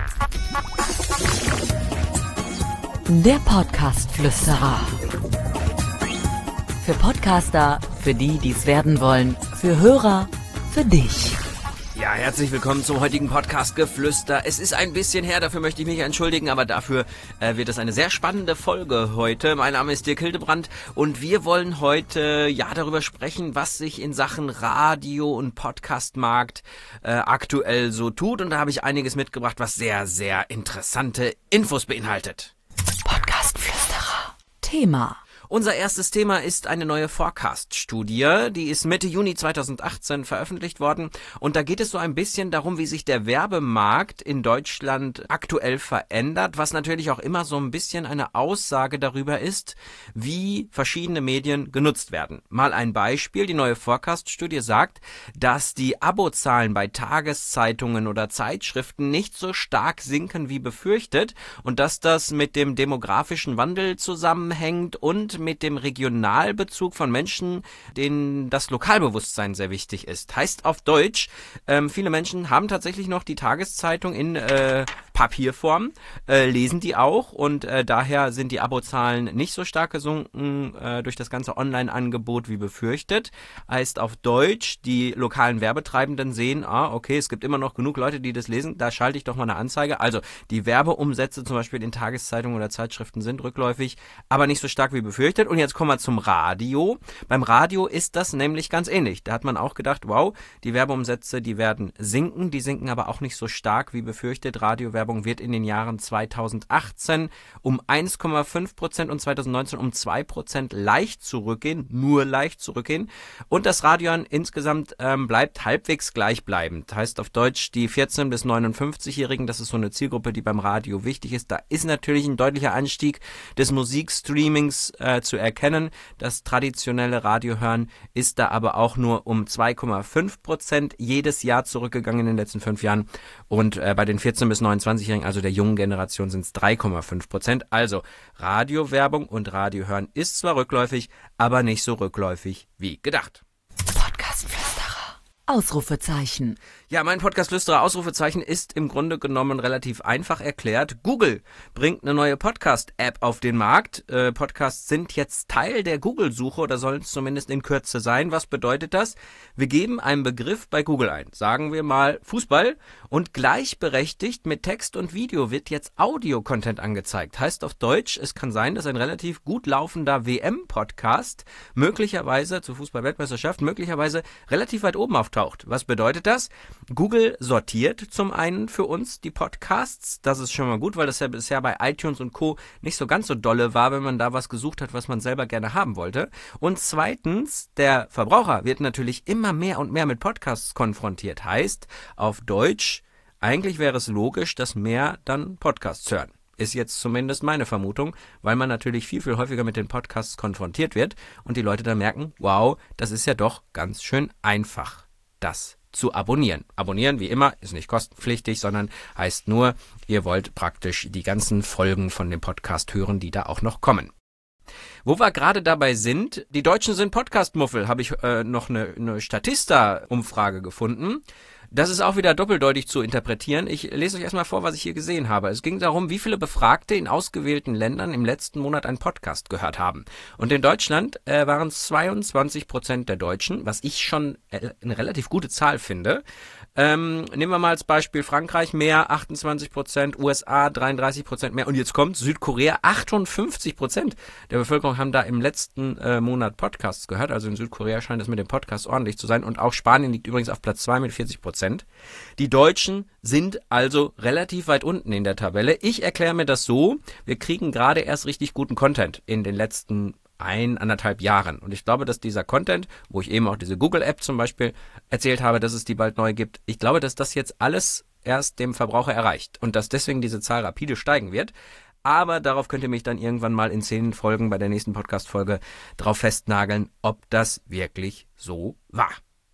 Der Podcast-Flüsterer. Für Podcaster, für die, die es werden wollen, für Hörer, für dich. Ja, herzlich willkommen zum heutigen Podcast Geflüster. Es ist ein bisschen her, dafür möchte ich mich entschuldigen, aber dafür wird es eine sehr spannende Folge heute. Mein Name ist Dirk Hildebrandt und wir wollen heute darüber sprechen, was sich in Sachen Radio- und Podcastmarkt aktuell so tut. Und da habe ich einiges mitgebracht, was sehr, sehr interessante Infos beinhaltet. Podcast-Flüsterer. Thema. Unser erstes Thema ist eine neue Forecast-Studie, die ist Mitte Juni 2018 veröffentlicht worden und da geht es so ein bisschen darum, wie sich der Werbemarkt in Deutschland aktuell verändert, was natürlich auch immer so ein bisschen eine Aussage darüber ist, wie verschiedene Medien genutzt werden. Mal ein Beispiel, die neue Forecast-Studie sagt, dass die Abozahlen bei Tageszeitungen oder Zeitschriften nicht so stark sinken wie befürchtet und dass das mit dem demografischen Wandel zusammenhängt und mit dem Regionalbezug von Menschen, denen das Lokalbewusstsein sehr wichtig ist. Heißt auf Deutsch, viele Menschen haben tatsächlich noch die Tageszeitung in Papierform, lesen die auch und daher sind die Abozahlen nicht so stark gesunken durch das ganze Online-Angebot wie befürchtet. Heißt auf Deutsch, die lokalen Werbetreibenden sehen, okay, es gibt immer noch genug Leute, die das lesen, da schalte ich doch mal eine Anzeige. Also die Werbeumsätze zum Beispiel in Tageszeitungen oder Zeitschriften sind rückläufig, aber nicht so stark wie befürchtet. Und jetzt kommen wir zum Radio. Beim Radio ist das nämlich ganz ähnlich. Da hat man auch gedacht, wow, die Werbeumsätze, die werden sinken. Die sinken aber auch nicht so stark wie befürchtet. Radiowerbung wird in den Jahren 2018 um 1,5% und 2019 um 2% leicht zurückgehen. Nur leicht zurückgehen. Und das Radiohören insgesamt bleibt halbwegs gleichbleibend. Heißt auf Deutsch, die 14- bis 59-Jährigen, das ist so eine Zielgruppe, die beim Radio wichtig ist. Da ist natürlich ein deutlicher Anstieg des Musikstreamings zu erkennen. Das traditionelle Radiohören ist da aber auch nur um 2,5% jedes Jahr zurückgegangen in den letzten 5 Jahren. Und bei den 14- bis 29-Jährigen, also der jungen Generation, sind es 3,5%. Also Radiowerbung und Radiohören ist zwar rückläufig, aber nicht so rückläufig wie gedacht. Podcast-Flüsterer. Ausrufezeichen. Ja, mein Podcast-Flüsterer Ausrufezeichen ist im Grunde genommen relativ einfach erklärt. Google bringt eine neue Podcast-App auf den Markt. Podcasts sind jetzt Teil der Google-Suche oder sollen es zumindest in Kürze sein. Was bedeutet das? Wir geben einen Begriff bei Google ein. Sagen wir mal Fußball und gleichberechtigt mit Text und Video wird jetzt Audio-Content angezeigt. Heißt auf Deutsch, es kann sein, dass ein relativ gut laufender WM-Podcast möglicherweise zur Fußball-Weltmeisterschaft möglicherweise relativ weit oben auftaucht. Was bedeutet das? Google sortiert zum einen für uns die Podcasts, das ist schon mal gut, weil das ja bisher bei iTunes und Co. nicht so ganz so dolle war, wenn man da was gesucht hat, was man selber gerne haben wollte. Und zweitens, der Verbraucher wird natürlich immer mehr und mehr mit Podcasts konfrontiert. Heißt, auf Deutsch, eigentlich wäre es logisch, dass mehr dann Podcasts hören. Ist jetzt zumindest meine Vermutung, weil man natürlich viel, viel häufiger mit den Podcasts konfrontiert wird und die Leute dann merken, wow, das ist ja doch ganz schön einfach, das zu abonnieren. Abonnieren, wie immer, ist nicht kostenpflichtig, sondern heißt nur, ihr wollt praktisch die ganzen Folgen von dem Podcast hören, die da auch noch kommen. Wo wir gerade dabei sind, die Deutschen sind Podcast-Muffel, habe ich noch eine Statista-Umfrage gefunden. Das ist auch wieder doppeldeutig zu interpretieren. Ich lese euch erstmal vor, was ich hier gesehen habe. Es ging darum, wie viele Befragte in ausgewählten Ländern im letzten Monat einen Podcast gehört haben. Und in Deutschland waren es 22% der Deutschen, was ich schon eine relativ gute Zahl finde. Nehmen wir mal als Beispiel Frankreich mehr, 28%, USA 33% mehr und jetzt kommt Südkorea, 58% der Bevölkerung haben da im letzten Monat Podcasts gehört, also in Südkorea scheint es mit dem Podcast ordentlich zu sein und auch Spanien liegt übrigens auf Platz 2 mit 40%. Die Deutschen sind also relativ weit unten in der Tabelle. Ich erkläre mir das so, wir kriegen gerade erst richtig guten Content in den letzten 1,5 Jahren. Und ich glaube, dass dieser Content, wo ich eben auch diese Google-App zum Beispiel erzählt habe, dass es die bald neu gibt, ich glaube, dass das jetzt alles erst dem Verbraucher erreicht und dass deswegen diese Zahl rapide steigen wird. Aber darauf könnt ihr mich dann irgendwann mal in 10 Folgen bei der nächsten Podcast-Folge drauf festnageln, ob das wirklich so war.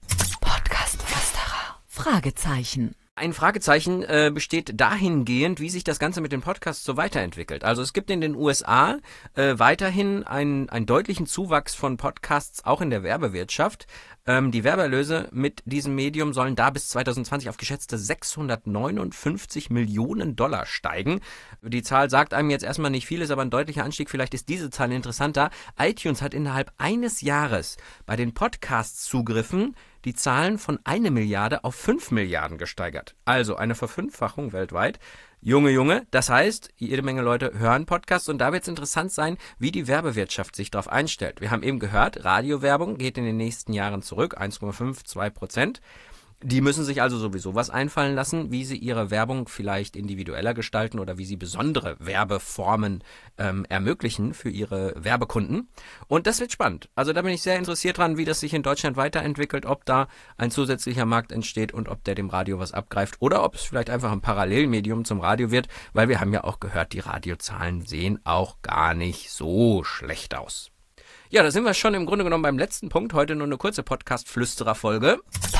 Podcast-Flüsterer. Fragezeichen. Ein Fragezeichen besteht dahingehend, wie sich das Ganze mit den Podcasts so weiterentwickelt. Also es gibt in den USA weiterhin einen deutlichen Zuwachs von Podcasts, auch in der Werbewirtschaft. Die Werbeerlöse mit diesem Medium sollen da bis 2020 auf geschätzte 659 Millionen $, steigen. Die Zahl sagt einem jetzt erstmal nicht viel, ist aber ein deutlicher Anstieg. Vielleicht ist diese Zahl interessanter. iTunes hat innerhalb eines Jahres bei den Podcast-Zugriffen die Zahlen von 1 Milliarde auf 5 Milliarden gesteigert. Also eine Verfünffachung weltweit. Junge, das heißt, jede Menge Leute hören Podcasts und da wird es interessant sein, wie die Werbewirtschaft sich darauf einstellt. Wir haben eben gehört, Radiowerbung geht in den nächsten Jahren zurück, 1,5, 2%. Die müssen sich also sowieso was einfallen lassen, wie sie ihre Werbung vielleicht individueller gestalten oder wie sie besondere Werbeformen ermöglichen für ihre Werbekunden. Und das wird spannend. Also da bin ich sehr interessiert dran, wie das sich in Deutschland weiterentwickelt, ob da ein zusätzlicher Markt entsteht und ob der dem Radio was abgreift oder ob es vielleicht einfach ein Parallelmedium zum Radio wird, weil wir haben ja auch gehört, die Radiozahlen sehen auch gar nicht so schlecht aus. Ja, da sind wir schon im Grunde genommen beim letzten Punkt. Heute nur eine kurze Podcast-Flüsterer-Folge.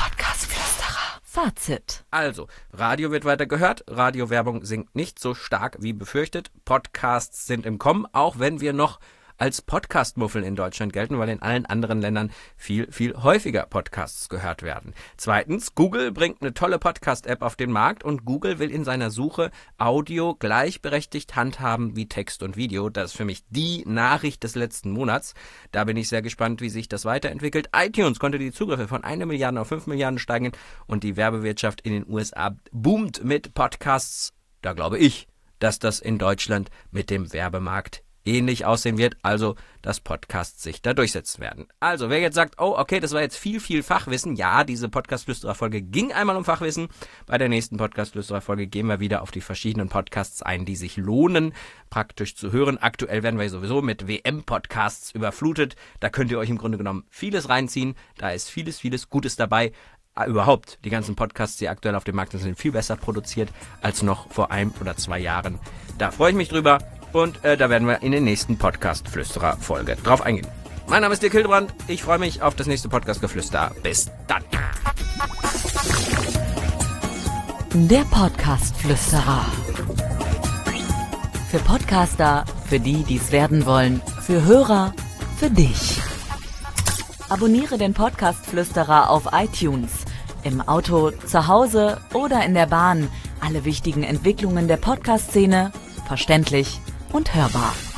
Fazit. Also, Radio wird weiter gehört, Radiowerbung sinkt nicht so stark wie befürchtet, Podcasts sind im Kommen, auch wenn wir noch als Podcast-Muffel in Deutschland gelten, weil in allen anderen Ländern viel, viel häufiger Podcasts gehört werden. Zweitens, Google bringt eine tolle Podcast-App auf den Markt und Google will in seiner Suche Audio gleichberechtigt handhaben wie Text und Video. Das ist für mich die Nachricht des letzten Monats. Da bin ich sehr gespannt, wie sich das weiterentwickelt. iTunes konnte die Zugriffe von 1 Milliarde auf 5 Milliarden steigen und die Werbewirtschaft in den USA boomt mit Podcasts. Da glaube ich, dass das in Deutschland mit dem Werbemarkt ähnlich aussehen wird, also dass Podcasts sich da durchsetzen werden. Also, wer jetzt sagt, oh, okay, das war jetzt viel Fachwissen, ja, diese Podcast-Flüsterer-Folge ging einmal um Fachwissen. Bei der nächsten Podcast-Flüsterer-Folge gehen wir wieder auf die verschiedenen Podcasts ein, die sich lohnen, praktisch zu hören. Aktuell werden wir sowieso mit WM-Podcasts überflutet. Da könnt ihr euch im Grunde genommen vieles reinziehen. Da ist vieles Gutes dabei. Überhaupt, die ganzen Podcasts, die aktuell auf dem Markt sind viel besser produziert als noch vor 1 oder 2 Jahren. Da freue ich mich drüber. Und da werden wir in der nächsten Podcast-Flüsterer-Folge drauf eingehen. Mein Name ist Dirk Hildebrand. Ich freue mich auf das nächste Podcast-Geflüster. Bis dann. Der Podcast-Flüsterer. Für Podcaster, für die, die es werden wollen, für Hörer, für dich. Abonniere den Podcast-Flüsterer auf iTunes. Im Auto, zu Hause oder in der Bahn. Alle wichtigen Entwicklungen der Podcast-Szene verständlich und hörbar.